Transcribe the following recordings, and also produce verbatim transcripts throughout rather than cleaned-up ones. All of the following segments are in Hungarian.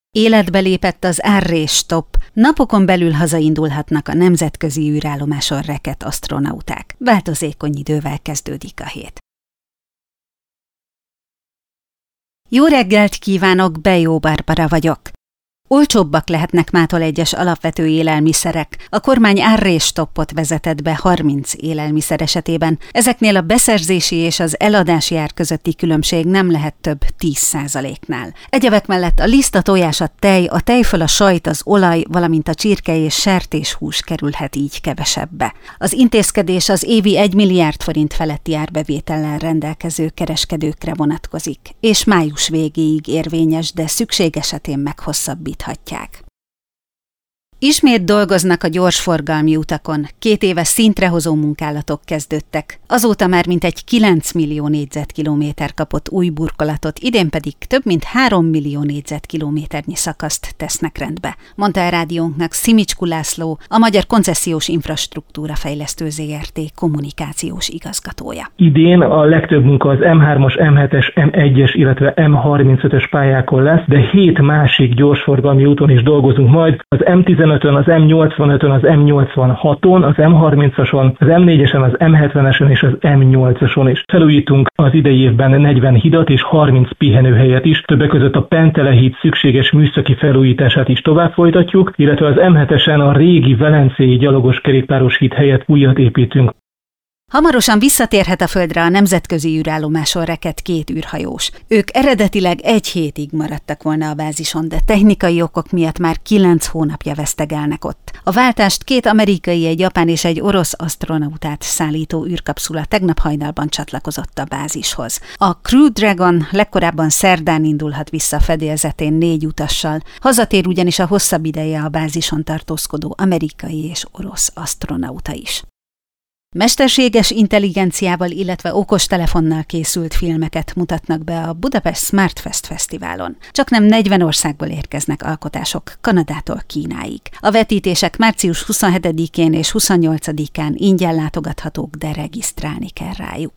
Életbe lépett az árrés-stop, napokon belül hazaindulhatnak a nemzetközi űrállomáson rekedt asztronauták. Változékony idővel kezdődik a hét. Jó reggelt kívánok, Bejó Barbara vagyok. Olcsóbbak lehetnek mától egyes alapvető élelmiszerek. A kormány árrés-stoppot vezetett be harminc élelmiszer esetében. Ezeknél a beszerzési és az eladási ár közötti különbség nem lehet több tíz százaléknál. Egyebek mellett a liszt, a tojás, a tej, a tejföl, a sajt, az olaj, valamint a csirke és sertéshús kerülhet így kevesebbe. Az intézkedés az évi egy milliárd forint feletti árbevétellel rendelkező kereskedőkre vonatkozik, és május végéig érvényes, de szükség esetén meghosszabbít. Hatják. Ismét dolgoznak a gyorsforgalmi utakon, két éves szintrehozó munkálatok kezdődtek. Azóta már mintegy kilenc millió négyzetkilométer kapott új burkolatot, idén pedig több mint három millió négyzetkilométernyi szakaszt tesznek rendbe, mondta a rádiónknak Szimicskú László, a Magyar Koncesziós Infrastruktúra Fejlesztő zé er té kommunikációs igazgatója. Idén a legtöbb munka az em hármas, em hetes, em egyes, illetve em harmincötös pályákon lesz, de hét másik gyorsforgalmi úton is dolgozunk majd, az em tizenötön, az em nyolcvanötön, az em nyolcvanhaton, az em harmincason, az em négyesen, az em hetvenesen és az em nyolcason is. Felújítunk az idei évben negyven hidat és harminc pihenőhelyet is, többek között a Pentele híd szükséges műszaki felújítását is tovább folytatjuk, illetve az em hetesen a régi velencei gyalogos kerékpáros híd helyett újat építünk. Hamarosan visszatérhet a Földre a nemzetközi űrállomáson rekedt két űrhajós. Ők eredetileg egy hétig maradtak volna a bázison, de technikai okok miatt már kilenc hónapja vesztegelnek ott. A váltást két amerikai, egy japán és egy orosz asztronautát szállító űrkapszula tegnap hajnalban csatlakozott a bázishoz. A Crew Dragon legkorábban szerdán indulhat vissza fedélzetén négy utassal, hazatér ugyanis a hosszabb ideje a bázison tartózkodó amerikai és orosz asztronauta is. Mesterséges intelligenciával, illetve okostelefonnal készült filmeket mutatnak be a Budapest Smartfest Fesztiválon. Csaknem negyven országból érkeznek alkotások, Kanadától Kínáig. A vetítések március huszonhetedikén és huszonnyolcadikán ingyen látogathatók, de regisztrálni kell rájuk.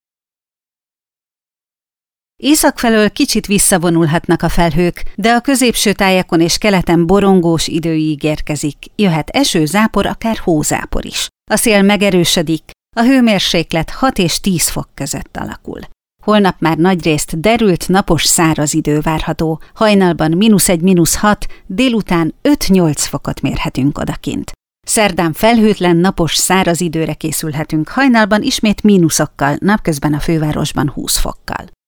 Észak felől kicsit visszavonulhatnak a felhők, de a középső tájakon és keleten borongós idő ígérkezik, jöhet eső, zápor, akár hózápor is. A szél megerősödik, a hőmérséklet hat és tíz fok között alakul. Holnap már nagyrészt derült, napos, száraz idő várható, hajnalban mínusz egy, mínusz hat, délután öt-nyolc fokot mérhetünk odakint. Szerdán felhőtlen, napos, száraz időre készülhetünk, hajnalban ismét mínuszokkal, napközben a fővárosban húsz fokkal.